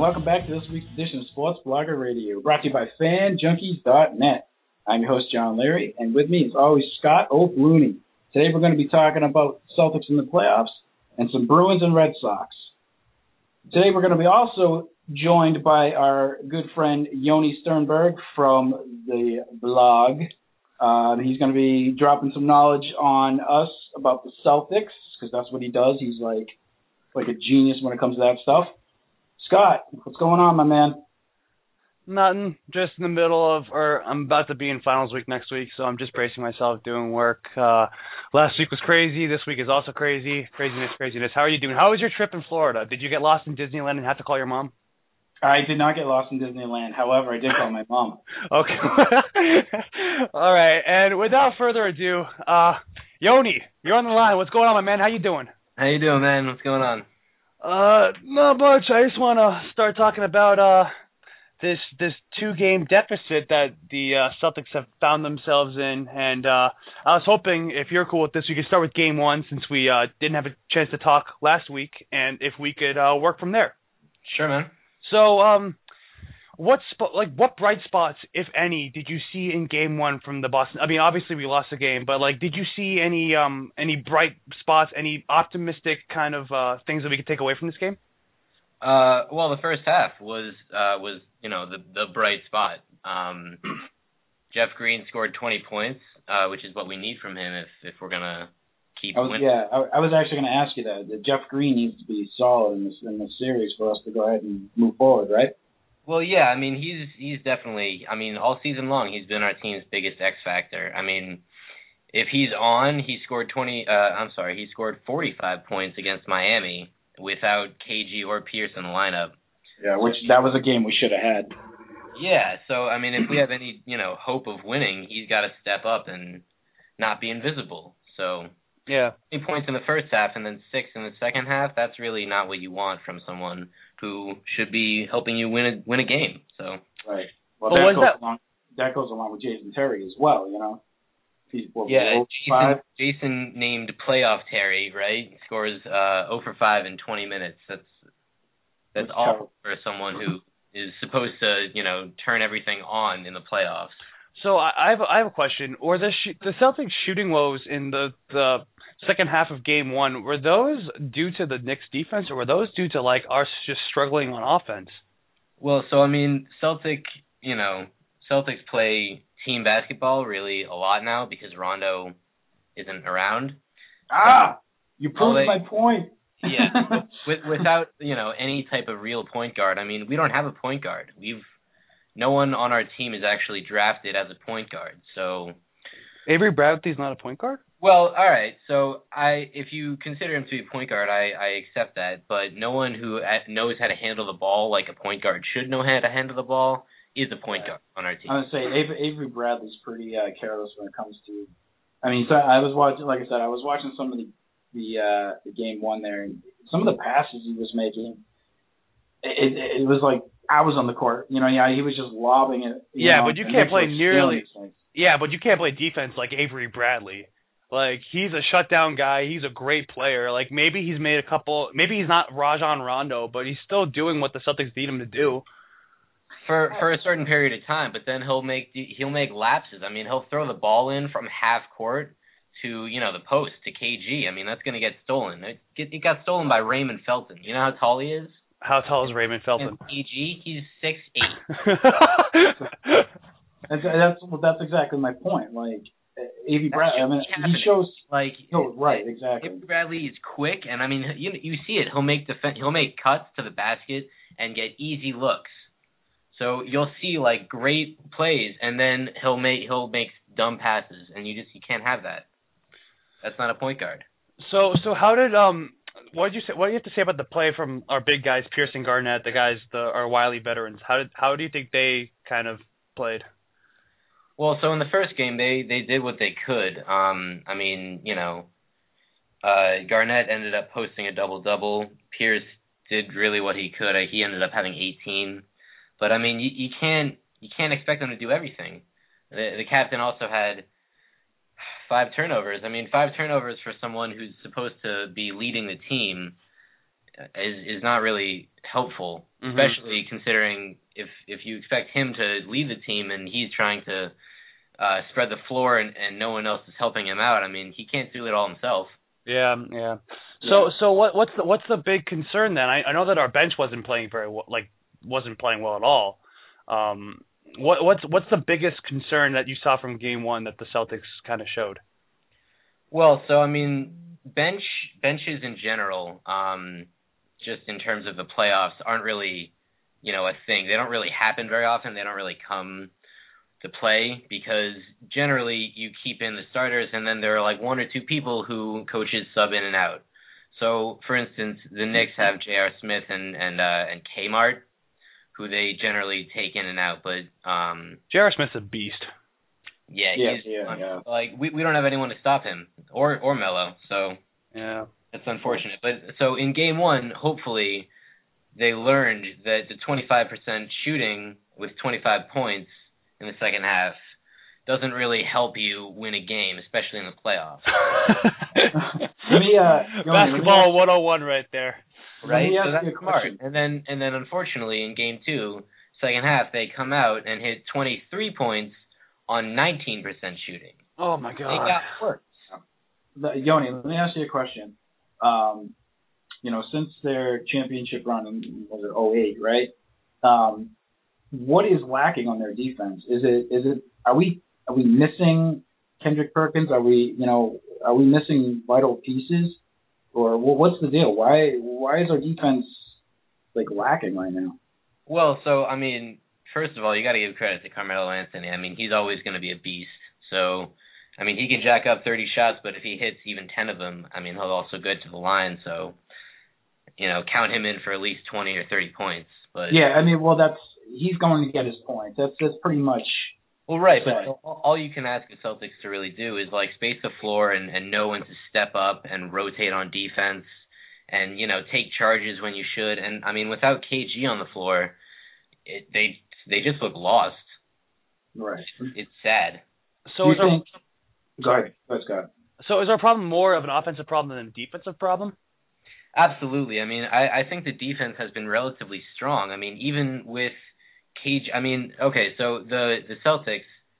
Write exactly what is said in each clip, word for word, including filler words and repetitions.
welcome back to this week's edition of Sports Blogger Radio, brought to you by fan junkies dot net. I'm your host, John Larry, and with me, as always, Scott O'Looney. Today we're going to be talking about Celtics in the playoffs and some Bruins and Red Sox. Today we're going to be also joined by our good friend Yoni Sternberg from the blog. Uh, he's going to be dropping some knowledge on us about the Celtics, because that's what he does. He's like like a genius when it comes to that stuff. Scott, what's going on, my man? Nothing. Just in the middle of, or I'm about to be in finals week next week, so I'm just bracing myself, doing work. Uh, last week was crazy. This week is also crazy. Craziness, craziness. How are you doing? How was your trip in Florida? Did you get lost in Disneyland and have to call your mom? I did not get lost in Disneyland. However, I did call my mom. Okay. All right. And without further ado, uh, Yoni, you're on the line. What's going on, my man? How you doing? How you doing, man? What's going on? Uh, not much. I just want to start talking about uh this this two-game deficit that the uh, Celtics have found themselves in, and uh, I was hoping, if you're cool with this, we could start with Game One since we uh, didn't have a chance to talk last week, and if we could uh, work from there. Sure, man. So, um, what sp- like what bright spots, if any, did you see in Game One from the Boston? I mean, obviously we lost the game, but like, did you see any um any bright spots, any optimistic kind of uh, things that we could take away from this game? Uh, well, the first half was uh was you know the the bright spot. Um, Jeff Green scored twenty points, uh, which is what we need from him if if we're gonna keep I was, winning. Yeah, I, I was actually going to ask you that. that. Jeff Green needs to be solid in this in this series for us to go ahead and move forward, right? Well, yeah, I mean, he's he's definitely, I mean, all season long, he's been our team's biggest X factor. I mean, if he's on, he scored twenty, uh, I'm sorry, he scored forty-five points against Miami without K G or Pierce in the lineup. Yeah, which that was a game we should have had. Yeah, so, I mean, if we have any, you know, hope of winning, he's got to step up and not be invisible. So, yeah, twenty points in the first half and then six in the second half, that's really not what you want from someone who should be helping you win a win a game. So right. Well, but that goes that? along. That goes along with Jason Terry as well. You know. He's, what, yeah, Jason, Jason named playoff Terry, right? Scores uh, zero for five in twenty minutes. That's that's, that's awful for someone who is supposed to, you know, turn everything on in the playoffs. So I, I have I have a question. Or the sh- the Celtics shooting woes in the the second half of Game One, were those due to the Knicks defense, or were those due to like us just struggling on offense? Well, so I mean, Celtic, you know, Celtics play team basketball really a lot now because Rondo isn't around. Ah, you proved they, my point. Yeah, with, without you know any type of real point guard. I mean, we don't have a point guard. We've no one on our team is actually drafted as a point guard. So Avery Bradley's not a point guard? Well, all right. So I, if you consider him to be a point guard, I, I accept that. But no one who knows how to handle the ball like a point guard should know how to handle the ball is a point guard on our team. I would say Avery, Avery Bradley's pretty uh, careless when it comes to. I mean, so I was watching, like I said, I was watching some of the the, uh, the game one there, and some of the passes he was making, it, it, it was like I was on the court. You know, yeah, he was just lobbing it. Yeah, know, but you can't play nearly. Like, yeah, but you can't play defense like Avery Bradley. Like, he's a shutdown guy. He's a great player. Like, maybe he's made a couple. Maybe he's not Rajon Rondo, but he's still doing what the Celtics need him to do. For for a certain period of time, but then he'll make he'll make lapses. I mean, he'll throw the ball in from half court to, you know, the post to K G. I mean, that's going to get stolen. It, get, it got stolen by Raymond Felton. You know how tall he is? How tall is Raymond Felton? And K G, he's six eight. that's that's well, that's exactly my point. Like A V Bradley, I mean, he shows like no, right, exactly. A V Bradley is quick, and I mean, you you see it. He'll make def- he'll make cuts to the basket and get easy looks. So you'll see like great plays, and then he'll make he'll make dumb passes, and you just you can't have that. That's not a point guard. So so how did um what did you say? What do you have to say about the play from our big guys, Pierce and Garnett, the guys, the our wily veterans? How did how do you think they kind of played? Well, so in the first game, they they did what they could. Um, I mean, you know, uh, Garnett ended up posting a double double. Pierce did really what he could. He ended up having eighteen. But I mean, you, you can't you can't expect them to do everything. The, the captain also had five turnovers. I mean, five turnovers for someone who's supposed to be leading the team is is not really helpful, mm-hmm. especially considering if if you expect him to lead the team and he's trying to uh, spread the floor and, and no one else is helping him out. I mean, he can't do it all himself. Yeah, yeah. So, yeah. so what, what's the what's the big concern then? I, I know that our bench wasn't playing very well, like wasn't playing well at all. Um, what what's what's the biggest concern that you saw from game one that the Celtics kind of showed? Well, so I mean, bench benches in general, um, just in terms of the playoffs, aren't really, you know, a thing. They don't really happen very often. They don't really come to play because generally you keep in the starters and then there are like one or two people who coaches sub in and out. So, for instance, the Knicks have J R. Smith and and uh, and Kmart, who they generally take in and out. But um, J R. Smith's a beast. Yeah, yeah, he's yeah, yeah. like we we don't have anyone to stop him or or Melo. So yeah, it's unfortunate. But so in game one, hopefully they learned that the twenty-five percent shooting with twenty-five points in the second half doesn't really help you win a game, especially in the playoffs. let me, uh, Basketball one oh one right there. Right? So that's smart. And then and then unfortunately in game two, second half, they come out and hit twenty-three points on nineteen percent shooting. Oh my god. They got worse. The, Yoni, let me ask you a question. Um, you know, since their championship run in was it oh eight, right? Um, what is lacking on their defense? Is it is it are we are we missing Kendrick Perkins? Are we you know are we missing vital pieces? Or well, what's the deal? Why why is our defense like lacking right now? Well, so I mean, first of all, you got to give credit to Carmelo Anthony. I mean, he's always going to be a beast. So, I mean, he can jack up thirty shots, but if he hits even ten of them, I mean, he'll also get to the line. So, you know, count him in for at least twenty or thirty points. But yeah, I mean, well, that's he's going to get his points. That's that's pretty much. Well, right, but all you can ask the Celtics to really do is, like, space the floor and, and know when to step up and rotate on defense and, you know, take charges when you should. And, I mean, without K G on the floor, it, they they just look lost. Right. It's sad. So is think, our, go ahead. Let's go. So is our problem more of an offensive problem than a defensive problem? Absolutely. I mean, I, I think the defense has been relatively strong. I mean, even with K G, I mean, okay, so the, the Celtics,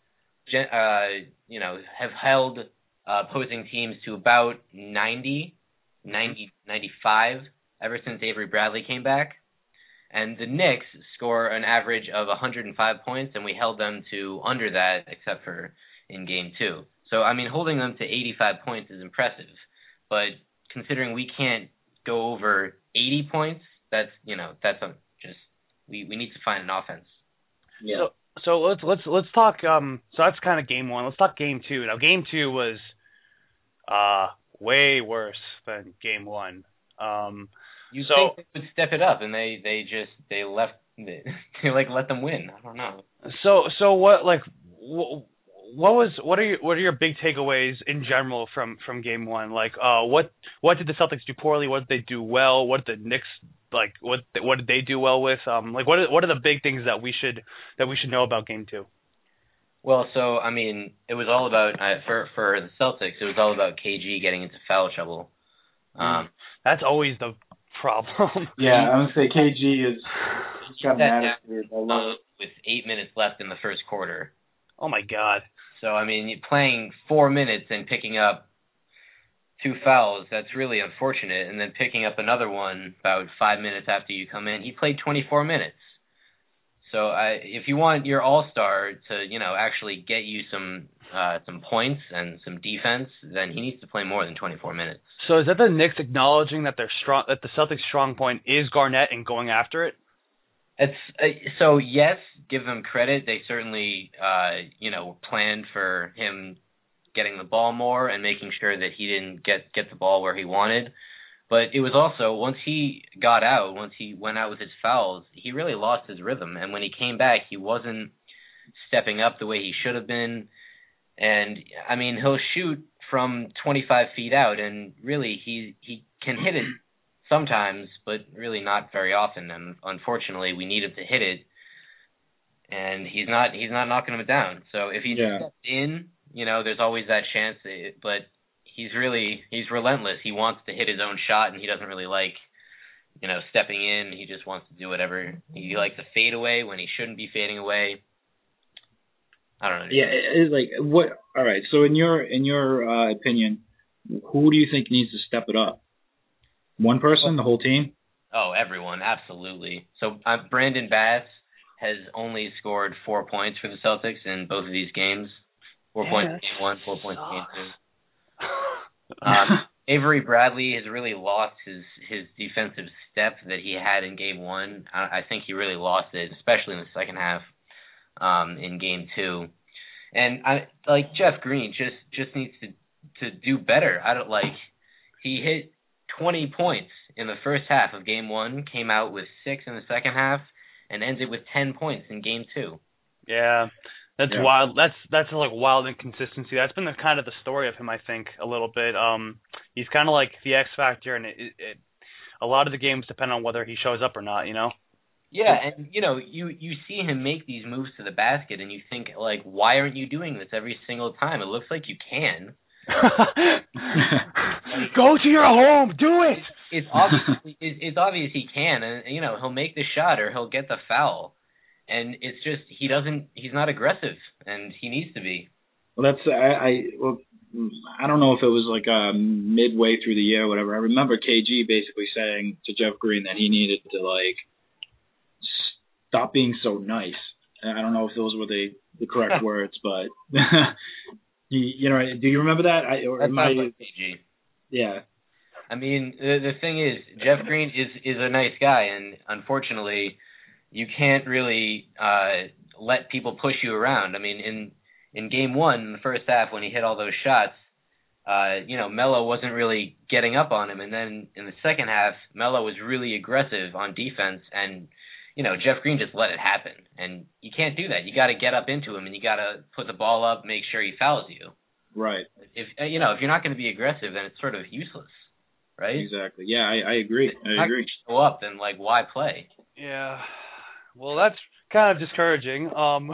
uh, you know, have held uh, opposing teams to about ninety, ninety, ninety-five ever since Avery Bradley came back. And the Knicks score an average of one hundred five points, and we held them to under that except for in game two. So, I mean, holding them to eighty-five points is impressive. But considering we can't go over eighty points, that's, you know, that's a, just, we, we need to find an offense. Yeah. So, so let's let's let's talk. Um, so that's kind of game one. Let's talk game two. Now, game two was uh way worse than game one. Um, you so, think they would step it up, and they they just they left they, they like let them win. I don't know. So so what like wh- what was what are your what are your big takeaways in general from, from game one? Like uh what what did the Celtics do poorly? What did they do well? What did the Knicks like what what did they do well with? Um like what are, what are the big things that we should that we should know about game two? Well, so I mean, it was all about uh, for for the Celtics. It was all about K G getting into foul trouble. Um, That's always the problem. Yeah, I would say K G is he's got an attitude. Uh, with eight minutes left in the first quarter. Oh my God. So I mean, playing four minutes and picking up two fouls, that's really unfortunate. And then picking up another one about five minutes after you come in, he played twenty-four minutes. So I, if you want your all-star to, you know, actually get you some uh, some points and some defense, then he needs to play more than twenty-four minutes. So is that the Knicks acknowledging that they're strong, that the Celtics' strong point is Garnett and going after it? It's uh, so yes, give them credit. They certainly, uh, you know, planned for him getting the ball more and making sure that he didn't get get the ball where he wanted. But it was also, once he got out, once he went out with his fouls, he really lost his rhythm. And when he came back, he wasn't stepping up the way he should have been. And, I mean, he'll shoot from twenty-five feet out, and really he he can hit it sometimes, but really not very often. And unfortunately, we need him to hit it, and he's not he's not knocking him down. So if he yeah. steps in, you know, there's always that chance. That, but he's really he's relentless. He wants to hit his own shot, and he doesn't really like you know, stepping in. He just wants to do whatever. He likes to fade away when he shouldn't be fading away. I don't know. Yeah, it's like what? All right. So in your in your uh, opinion, who do you think needs to step it up? One person, the whole team? Oh, everyone, absolutely. So uh, Brandon Bass has only scored four points for the Celtics in both of these games. Four yeah, points in game one, four points in game two. Uh, Um, Avery Bradley has really lost his, his defensive step that he had in game one. I, I think he really lost it, especially in the second half um, in game two. And I like Jeff Green just, just needs to to do better. I don't like he hit twenty points in the first half of game one, came out with six in the second half, and ended with ten points in game two. Yeah. That's Yeah. wild. That's that's like wild inconsistency. That's been the kind of the story of him, I think, a little bit. Um, he's kind of like the X factor, and it, it, it, a lot of the games depend on whether he shows up or not. You know. Yeah, and you know, you you see him make these moves to the basket, and you think like, why aren't you doing this every single time? It looks like you can. Go to your home, do it. It's obvious. It's, it's obvious he can, and you know, he'll make the shot or he'll get the foul. And it's just he doesn't. He's not aggressive, and he needs to be. Well, that's I. I well, I don't know if it was like uh, midway through the year or whatever. I remember K G basically saying to Jeff Green that he needed to like stop being so nice. And I don't know if those were the, the correct words, but you, you know, do you remember that? I, or that am sounds I, like K G. Yeah. I mean, the the thing is, Jeff Green is is a nice guy, and unfortunately, you can't really uh, let people push you around. I mean, in in game one, in the first half, when he hit all those shots, uh, you know, Melo wasn't really getting up on him. And then in the second half, Melo was really aggressive on defense, and, you know, Jeff Green just let it happen. And you can't do that. You got to get up into him, and you got to put the ball up, make sure he fouls you. Right. If you know, if you're not going to be aggressive, then it's sort of useless, right? Exactly. Yeah, I, I agree. I agree. Go up, then like why play? Yeah. Well, that's kind of discouraging. Um.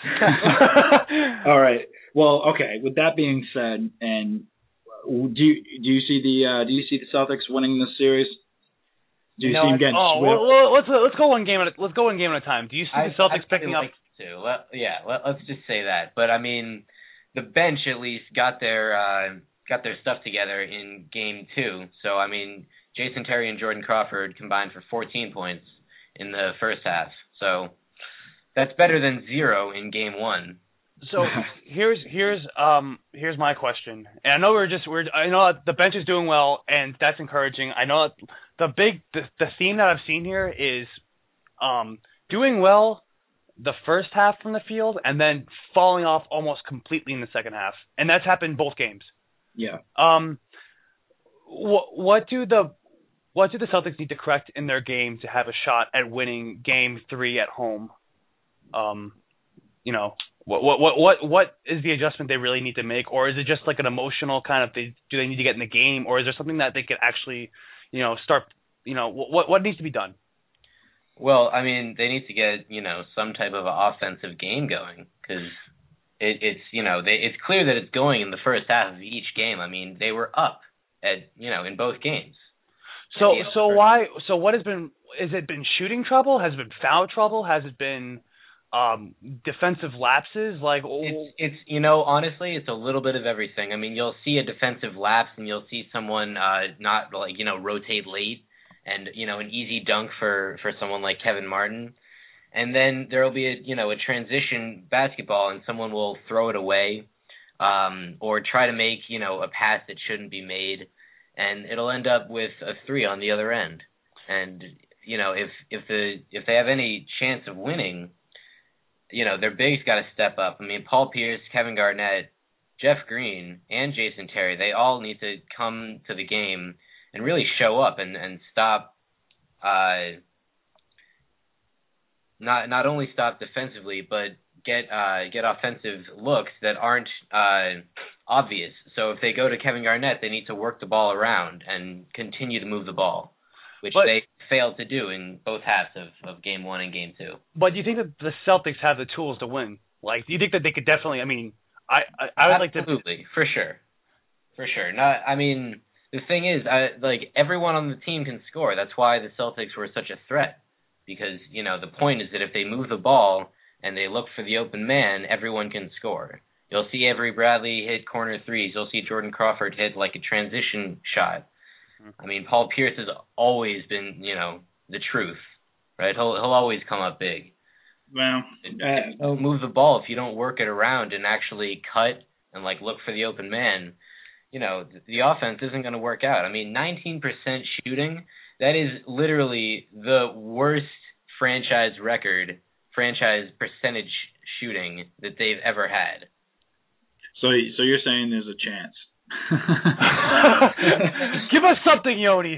All right. Well, okay. With that being said, and do you do you see the uh, do you see the Celtics winning this series? Do you no, see them getting oh, swept? well, let's let's go one game at a, let's go one game at a time. Do you see I, the Celtics I picking like up? To. Let, yeah, let, let's just say that. But I mean, the bench at least got their uh, got their stuff together in game two. So I mean, Jason Terry and Jordan Crawford combined for fourteen points in the first half. So that's better than zero in game one. So here's here's um here's my question. And I know we're just we're I know the bench is doing well, and that's encouraging. I know the big the, the theme that I've seen here is um doing well the first half from the field and then falling off almost completely in the second half. And that's happened both games. Yeah. Um what what do the what do the Celtics need to correct in their game to have a shot at winning game three at home? Um you know, What what what what what is the adjustment they really need to make, or is it just like an emotional kind of they do they need to get in the game, or is there something that they could actually, you know, start, you know, what what needs to be done? Well, I mean, they need to get, you know, some type of offensive game going, because it, it's you know they it's clear that it's going in the first half of each game. I mean, they were up at you know in both games. So so why so what has been has it been shooting trouble? Has it been foul trouble? Has it been Um, defensive lapses, like it's, it's you know honestly it's a little bit of everything. I mean, you'll see a defensive lapse and you'll see someone uh, not like you know rotate late and you know an easy dunk for for someone like Kevin Martin, and then there'll be a you know a transition basketball and someone will throw it away, um, or try to make you know a pass that shouldn't be made, and it'll end up with a three on the other end. And you know if if the if they have any chance of winning, you know, their bigs got to step up. I mean, Paul Pierce, Kevin Garnett, Jeff Green, and Jason Terry, they all need to come to the game and really show up and, and stop, uh, not not only stop defensively, but get uh, get offensive looks that aren't uh, obvious. So if they go to Kevin Garnett, they need to work the ball around and continue to move the ball, which but, they failed to do in both halves of, of game one and game two. But do you think that the Celtics have the tools to win? Like, do you think that they could definitely? I mean, I I, I would Absolutely, like to absolutely, for sure, for sure. Not, I mean, the thing is, I, like, everyone on the team can score. That's why the Celtics were such a threat. Because, you know, the point is that if they move the ball and they look for the open man, everyone can score. You'll see Avery Bradley hit corner threes. You'll see Jordan Crawford hit, like, a transition shot. I mean, Paul Pierce has always been, you know, the truth, right? He'll he'll always come up big. Well, uh, move the ball. If you don't work it around and actually cut and, like, look for the open man, you know, the, the offense isn't going to work out. I mean, nineteen percent shooting, that is literally the worst franchise record, franchise percentage shooting that they've ever had. So, so you're saying there's a chance? Give us something, Yoni.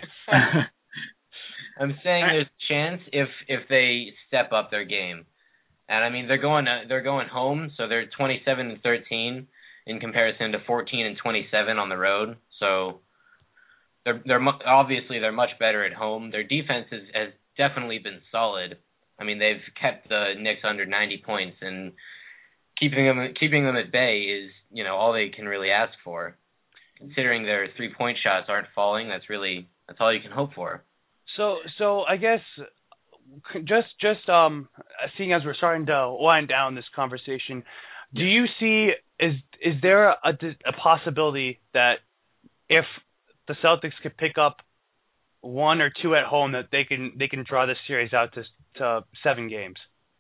I'm saying there's a chance if if they step up their game, and I mean they're going uh, they're going home, so they're twenty-seven and thirteen in comparison to fourteen and twenty-seven on the road. So they're they're mu- obviously they're much better at home. Their defense is, has definitely been solid. I mean they've kept the Knicks under ninety points, and keeping them keeping them at bay is, you know, all they can really ask for. Considering their three point shots aren't falling, that's really that's all you can hope for. So, so I guess just just um, seeing as we're starting to wind down this conversation, do you see is is there a, a possibility that if the Celtics could pick up one or two at home, that they can they can draw this series out to to seven games?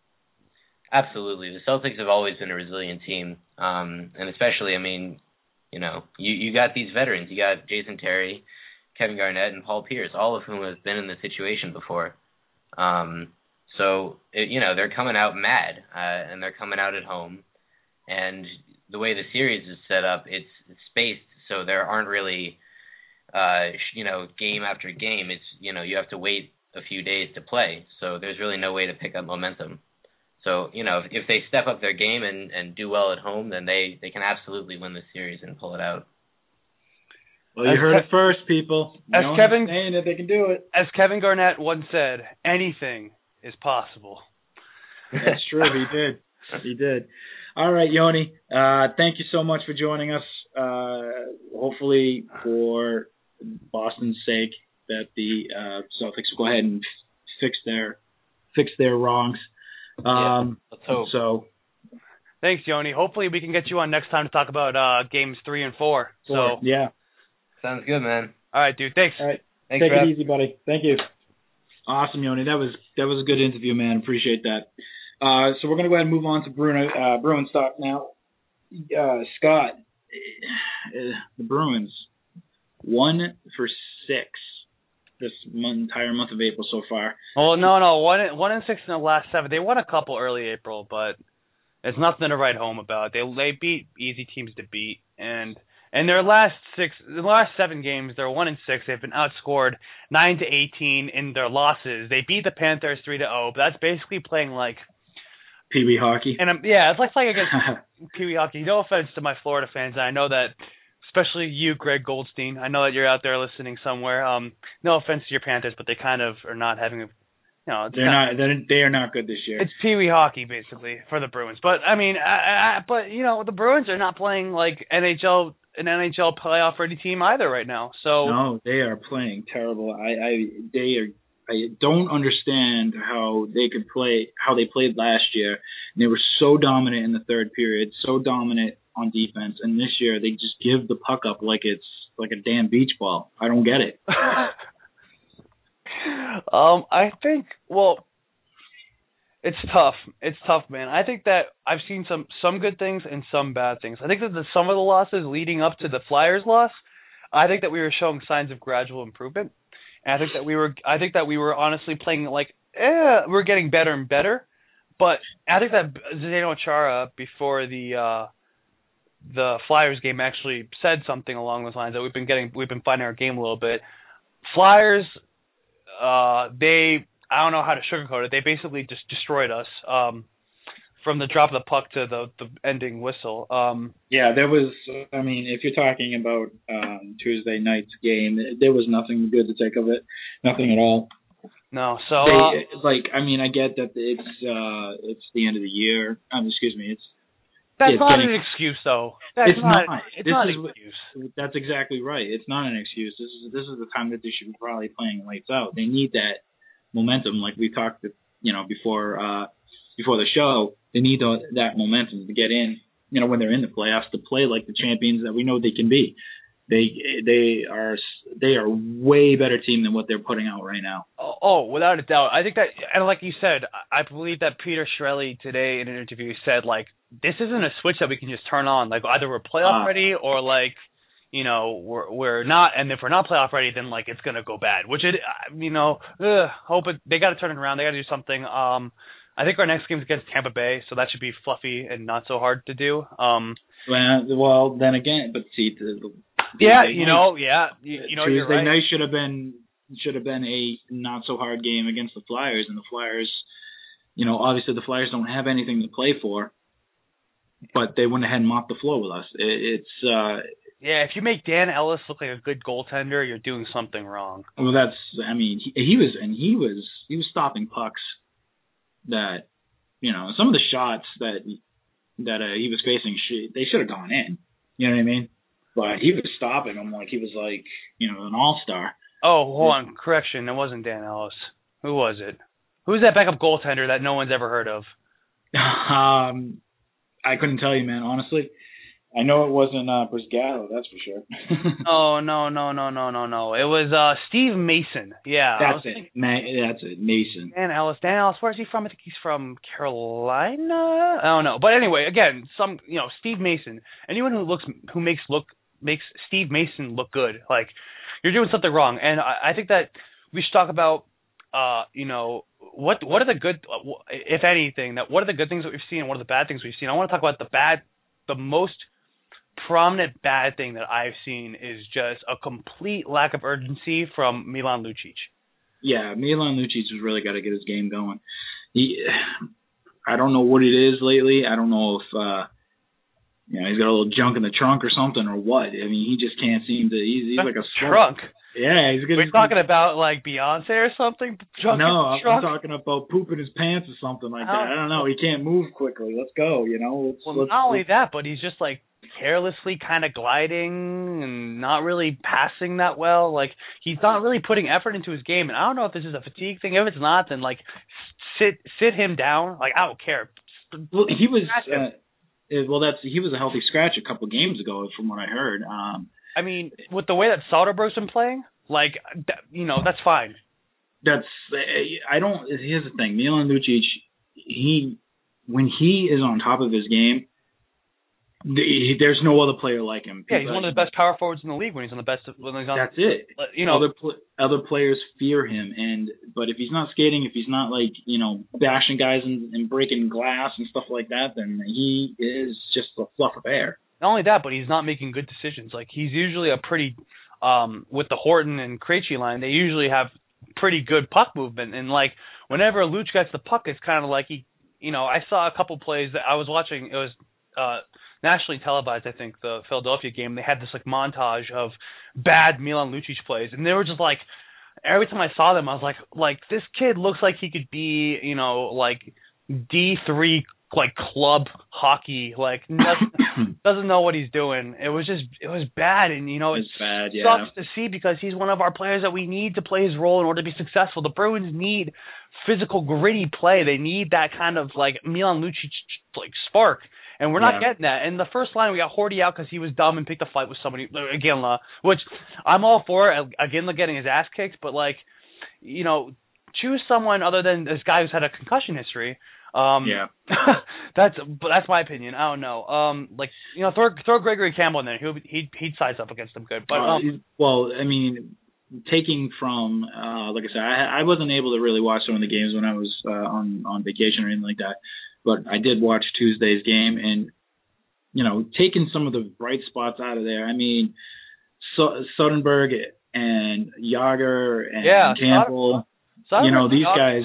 Absolutely, the Celtics have always been a resilient team, um, and especially, I mean, you know, you you got these veterans, you got Jason Terry, Kevin Garnett, and Paul Pierce, all of whom have been in this situation before. Um, so, it, you know, they're coming out mad, uh, and they're coming out at home. And the way the series is set up, it's, it's spaced, so there aren't really, uh, you know, game after game. It's, you know, you have to wait a few days to play, so there's really no way to pick up momentum. So, you know, if, if they step up their game and, and do well at home, then they, they can absolutely win the series and pull it out. Well, you as heard Ke- it first, people. As no Kevin saying that they can do it. As Kevin Garnett once said, anything is possible. That's true. He did. He did. All right, Yoni. Uh, thank you so much for joining us. Uh, hopefully, for Boston's sake, that the uh, Celtics will go ahead and fix their fix their wrongs. Um, yeah, let's hope. So. Thanks, Yoni. Hopefully, we can get you on next time to talk about uh, games three and four. four. So yeah. Sounds good, man. All right, dude. Thanks. All right. Thanks, Take Rob. it easy, buddy. Thank you. Awesome, Yoni. That was that was a good interview, man. Appreciate that. Uh, so we're gonna go ahead and move on to Bruno uh, Bruins talk now. Uh, Scott, uh, the Bruins one for six this month, entire month of April so far. Well, no, no, one one and six in the last seven. They won a couple early April, but it's nothing to write home about. They they beat easy teams to beat, and. In their last six, the last seven games, they're one and six. They've been outscored nine to eighteen in their losses. They beat the Panthers three to zero, but that's basically playing like Pee Wee hockey. And um, yeah, it's like playing against Pee Wee hockey. No offense to my Florida fans, and I know that, especially you, Greg Goldstein. I know that you're out there listening somewhere. Um, no offense to your Panthers, but they kind of are not having a. You know, they're not. not they're, they are not good this year. It's Pee Wee hockey basically for the Bruins. But I mean, I, I, but you know, the Bruins are not playing like N H L. An N H L playoff ready team either right now. So no, they are playing terrible. I, I they are. I don't understand how they could play how they played last year. And they were so dominant in the third period, so dominant on defense, and this year they just give the puck up like it's like a damn beach ball. I don't get it. um, I think well. It's tough. It's tough, man. I think that I've seen some, some good things and some bad things. I think that the, some of the losses leading up to the Flyers loss, I think that we were showing signs of gradual improvement. And I think that we were I think that we were honestly playing like eh, we're getting better and better. But I think that Zdeno Chara before the uh, the Flyers game actually said something along those lines that we've been getting we've been finding our game a little bit. Flyers, uh, they. I don't know how to sugarcoat it. They basically just destroyed us um, from the drop of the puck to the, the ending whistle. Um, yeah, there was, I mean, if you're talking about um, Tuesday night's game, there was nothing good to take of it. Nothing at all. No, so... They, uh, like, I mean, I get that it's uh, it's the end of the year. Um, excuse me, it's That's it's not getting, an excuse, though. That's it's not. not. It's this not is, an excuse. That's exactly right. It's not an excuse. This is this is the time that they should be probably playing lights out. They need that momentum, like we talked, you know, before uh, before the show. They need the, that momentum to get in. You know, when they're in the playoffs, to play like the champions that we know they can be. They they are they are way better team than what they're putting out right now. Oh, oh, without a doubt. I think that, and like you said, I believe that Peter Chiarelli today in an interview said, like, this isn't a switch that we can just turn on. Like, either we're playoff Uh, ready or, like, you know, we're we're not. And if we're not playoff ready, then, like, it's gonna go bad. Which it, you know, ugh, hope it. They got to turn it around. They got to do something. Um, I think our next game is against Tampa Bay, so that should be fluffy and not so hard to do. Um, well, well, then again, but see, the, the yeah, Tuesday you night, know, yeah, you, you know, Tuesday you're right. night should have been should have been a not so hard game against the Flyers, and the Flyers, you know, obviously the Flyers don't have anything to play for, but they went ahead and mopped the floor with us. It, it's uh, yeah, if you make Dan Ellis look like a good goaltender, you're doing something wrong. well, that's I mean, he, he was and he was he was stopping pucks that, you know, some of the shots that that uh, he was facing, sh- they should have gone in. You know what I mean? But he was stopping them like he was like, you know, an all-star. Oh, hold on. Correction. It wasn't Dan Ellis. Who was it? Who's that backup goaltender that no one's ever heard of? um, I couldn't tell you, man, honestly. I know it wasn't uh, Brisgallo, that's for sure. oh, no, no, no, no, no, no. It was uh, Steve Mason. Yeah. That's it. Thinking, Ma- that's it. Mason. Dan Ellis. Dan Ellis, where's he from? I think he's from Carolina. I don't know. But anyway, again, some, you know, Steve Mason. Anyone who looks, who makes look, makes Steve Mason look good. Like, you're doing something wrong. And I, I think that we should talk about, uh, you know, what what are the good, if anything, that what are the good things that we've seen and what are the bad things we've seen. I want to talk about the bad, the most prominent bad thing that I've seen is just a complete lack of urgency from Milan Lucic. Yeah, Milan Lucic has really got to get his game going. He, I don't know what it is lately. I don't know if, uh, you know, he's got a little junk in the trunk or something or what. I mean, he just can't seem to. He's, he's like a trunk. Yeah, he's good. We're talking about like Beyonce or something. Junk no, in the trunk? I'm talking about pooping his pants or something like that. I don't know. He can't move quickly. Let's go. You know. Let's, well, let's, not only let's, that, but he's just like carelessly kind of gliding and not really passing that well. Like he's not really putting effort into his game. And I don't know if this is a fatigue thing. If it's not, then like sit sit him down. Like I don't care. Well, he was. Uh, well, that's he was a healthy scratch a couple games ago, from what I heard. Um, I mean, with the way that Soderbergh's been playing, like you know, that's fine. That's I don't. Here's the thing, Milan Lucic. He when he is on top of his game. The, there's no other player like him. Yeah, he's one of the best power forwards in the league when he's on the best. When he's on, that's it. You know, other pl- other players fear him, and but if he's not skating, if he's not like you know bashing guys and, and breaking glass and stuff like that, then he is just a fluff of air. Not only that, but he's not making good decisions. Like he's usually a pretty um, with the Horton and Krejci line. They usually have pretty good puck movement, and like whenever Luch gets the puck, it's kind of like he, you know, I saw a couple plays that I was watching. It was. Uh, nationally televised, I think, the Philadelphia game. They had this like montage of bad Milan Lucic plays, and they were just like, every time I saw them, I was like, like this kid looks like he could be, you know, like D three like club hockey, like doesn't, doesn't know what he's doing. It was just, it was bad, and you know, it bad, yeah. sucks to see because he's one of our players that we need to play his role in order to be successful. The Bruins need physical, gritty play. They need that kind of like Milan Lucic like spark. And we're not yeah. getting that. In the first line, we got Horty out because he was dumb and picked a fight with somebody, Iginla, which I'm all for, Iginla getting his ass kicked. But, like, you know, choose someone other than this guy who's had a concussion history. Um, yeah. that's but that's my opinion. I don't know. Um, like, you know, throw, throw Gregory Campbell in there. He'll, he'd, he'd size up against him good. But um, uh, Well, I mean, taking from, uh, like I said, I, I wasn't able to really watch some of the games when I was uh, on, on vacation or anything like that. But I did watch Tuesday's game, and you know, taking some of the bright spots out of there. I mean, so, Soderbergh and Yager and yeah, Campbell. Soderbergh, you know, these Yager. guys.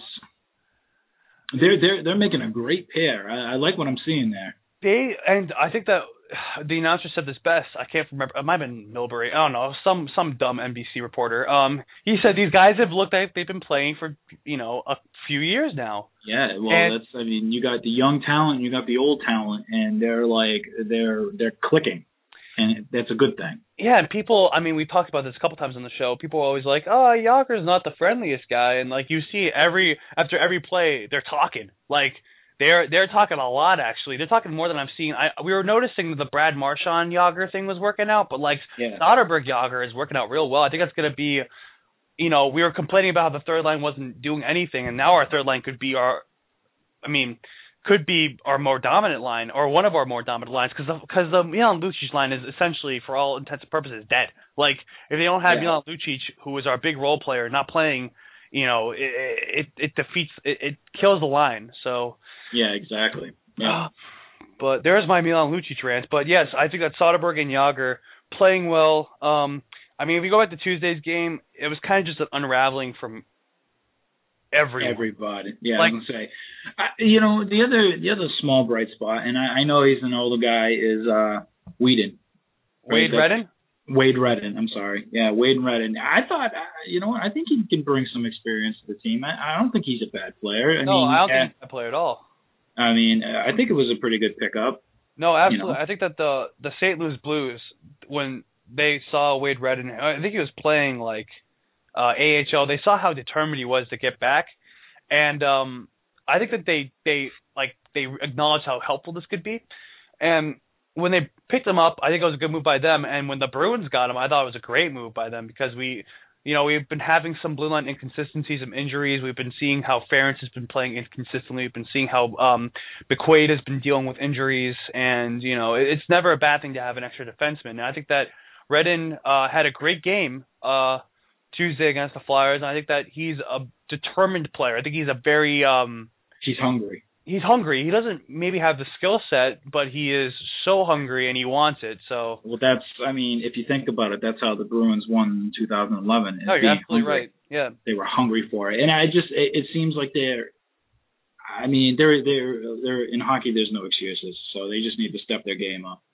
They're they're they're making a great pair. I, I like what I'm seeing there. They and I think that the announcer said this best. I can't remember. It might have been Milbury. I don't know. Some some dumb N B C reporter. Um, he said these guys have looked like they've been playing for you know a few years now. Yeah, well, and, that's. I mean, you got the young talent, and you got the old talent, and they're like they're they're clicking, and that's a good thing. Yeah, and people. I mean, we talked about this a couple times on the show. People are always like, "Oh, Yager's not the friendliest guy," and like you see every after every play, they're talking like. They're they're talking a lot, actually. They're talking more than I've seen. I we were noticing that the Brad Marchand Yager thing was working out, but like yeah. Soderberg Yager is working out real well. I think that's going to be, you know, we were complaining about how the third line wasn't doing anything, and now our third line could be our, I mean, could be our more dominant line or one of our more dominant lines because because the, the Milan Lucic line is essentially, for all intents and purposes, dead. Like if they don't have yeah. Milan Lucic, who is our big role player, not playing, you know, it it, it defeats, it, it kills the line. So. Yeah, exactly. Yeah. But there's my Milan Lucic rant. But yes, I think that Soderberg and Yager playing well. Um, I mean, if you go back to Tuesday's game, it was kind of just an unraveling from everyone. Everybody. Yeah, like, I'm gonna say. I, you know, the other the other small bright spot, and I, I know he's an older guy, is uh, Whedon. Wade right? Redden. Wade Redden, I'm sorry. Yeah, Wade Redden. I thought, uh, you know what, I think he can bring some experience to the team. I, I don't think he's a bad player. I no, mean, I don't uh, think he's a player at all. I mean, I think it was a pretty good pickup. No, absolutely. You know? I think that the the Saint Louis Blues, when they saw Wade Redden, I think he was playing like uh, A H L. They saw how determined he was to get back, and um, I think that they they like they acknowledged how helpful this could be. And when they picked him up, I think it was a good move by them. And when the Bruins got him, I thought it was a great move by them because we. You know, we've been having some blue line inconsistencies, some injuries. We've been seeing how Ferentz has been playing inconsistently. We've been seeing how um, McQuaid has been dealing with injuries. And, you know, it's never a bad thing to have an extra defenseman. And I think that Redden uh, had a great game uh, Tuesday against the Flyers. And I think that he's a determined player. I think he's a very um, – He's hungry. He's hungry. He doesn't maybe have the skill set, but he is so hungry and he wants it. So well, that's I mean, if you think about it, that's how the Bruins won in two thousand eleven. No, you're absolutely hungry. Right. Yeah, they were hungry for it, and I just it, it seems like they're. I mean, they're they're they're in hockey. There's no excuses, so they just need to step their game up.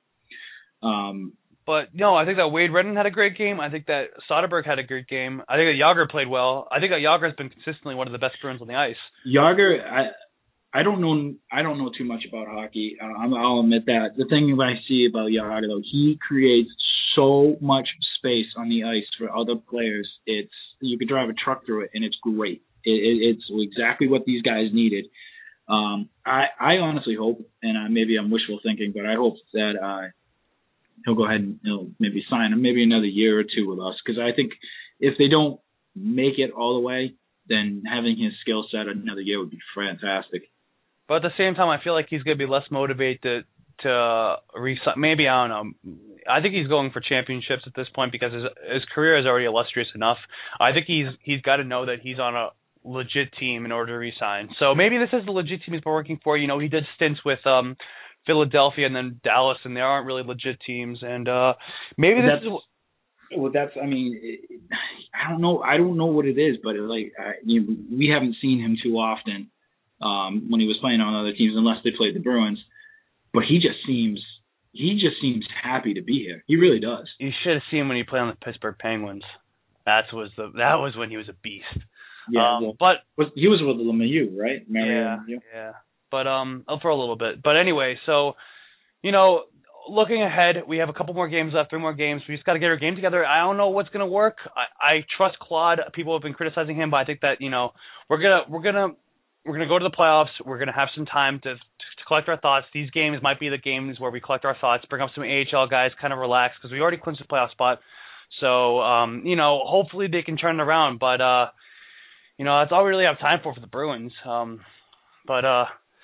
Um, but no, I think that Wade Redden had a great game. I think that Soderberg had a great game. I think that Yager played well. I think that Yager has been consistently one of the best Bruins on the ice. Yager, I. I don't know. I don't know too much about hockey. Uh, I'll admit that. The thing that I see about Yager, though, he creates so much space on the ice for other players. It's you could drive a truck through it, and it's great. It, it, it's exactly what these guys needed. Um, I, I honestly hope, and uh, maybe I'm wishful thinking, but I hope that uh, he'll go ahead and he'll maybe sign him maybe another year or two with us, because I think if they don't make it all the way, then having his skill set another year would be fantastic. But at the same time, I feel like he's going to be less motivated to, to uh, resign. Maybe, I don't know. I think he's going for championships at this point because his his career is already illustrious enough. I think he's he's got to know that he's on a legit team in order to resign. So maybe this is the legit team he's been working for. You know, he did stints with um, Philadelphia and then Dallas, and they aren't really legit teams. And uh, maybe this that's, is... Well, that's, I mean, it, I don't know. I don't know what it is, but it, like I, you know, we haven't seen him too often. Um, when he was playing on other teams, unless they played the Bruins, but he just seems he just seems happy to be here. He really does. You should have seen him when he played on the Pittsburgh Penguins. That was the that was when he was a beast. Yeah, um, well, but was, he was with Lemieux, right? Mario yeah, Lemieux. yeah. But um, for a little bit. But anyway, so you know, looking ahead, we have a couple more games left, three more games. We just got to get our game together. I don't know what's gonna work. I, I trust Claude. People have been criticizing him, but I think that you know we're gonna we're gonna. We're going to go to the playoffs. We're going to have some time to, to collect our thoughts. These games might be the games where we collect our thoughts, bring up some A H L guys, kind of relax, because we already clinched the playoff spot. So, um, you know, hopefully they can turn it around. But, uh, you know, that's all we really have time for for the Bruins. Um, but, uh,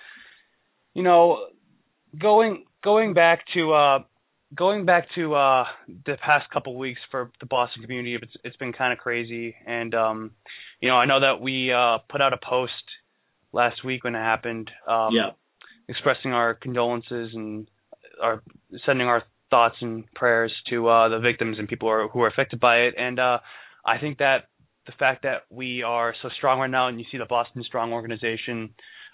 you know, going going back to uh, going back to uh, the past couple weeks for the Boston community, it's, it's been kind of crazy. And, um, you know, I know that we uh, put out a post last week when it happened, um, yeah. expressing our condolences and our sending our thoughts and prayers to uh, the victims and people who are, who are affected by it. And uh, I think that the fact that we are so strong right now, and you see the Boston Strong organization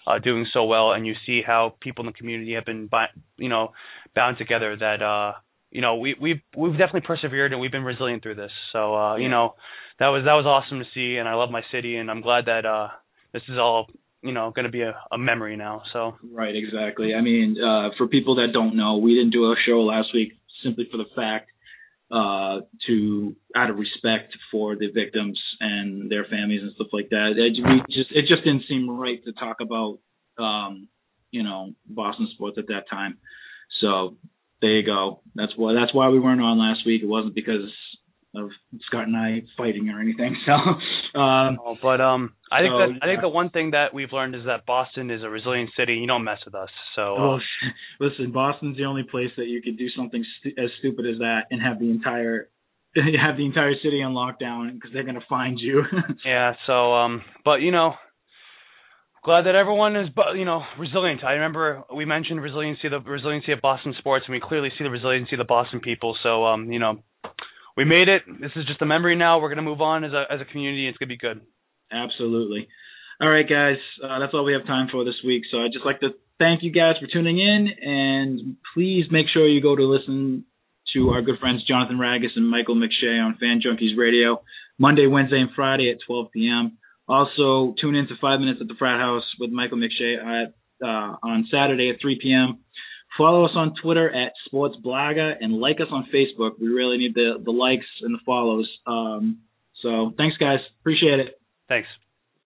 uh, doing so well, and you see how people in the community have been, you know, bound together. That uh, you know, we we've we've definitely persevered and we've been resilient through this. So uh, you know, that was that was awesome to see, and I love my city, and I'm glad that uh, this is all, you know, going to be a, a memory now. So right, exactly. I mean, uh, for people that don't know, we didn't do a show last week simply for the fact uh, to out of respect for the victims and their families and stuff like that. It, we just it just didn't seem right to talk about um, you know, Boston sports at that time. So there you go. That's why that's why we weren't on last week. It wasn't because of Scott and I fighting or anything. So, um, no, but um, I think so, that I yeah. think the one thing that we've learned is that Boston is a resilient city. You don't mess with us. So, uh, well, listen, Boston's the only place that you could do something stu- as stupid as that and have the entire have the entire city on lockdown because they're gonna find you. yeah. So, um, but you know, glad that everyone is, you know, resilient. I remember we mentioned resiliency, the resiliency of Boston sports, and we clearly see the resiliency of the Boston people. So, um, you know. We made it. This is just a memory now. We're going to move on as a as a community. It's going to be good. Absolutely. All right, guys. Uh, that's all we have time for this week. So I'd just like to thank you guys for tuning in. And please make sure you go to listen to our good friends Jonathan Ragus and Michael McShay on Fan Junkies Radio Monday, Wednesday, and Friday at twelve p.m. Also, tune in to Five Minutes at the Frat House with Michael McShay at, uh, on Saturday at three p.m. Follow us on Twitter at SportsBlaga and like us on Facebook. We really need the, the likes and the follows. Um, so thanks, guys. Appreciate it. Thanks.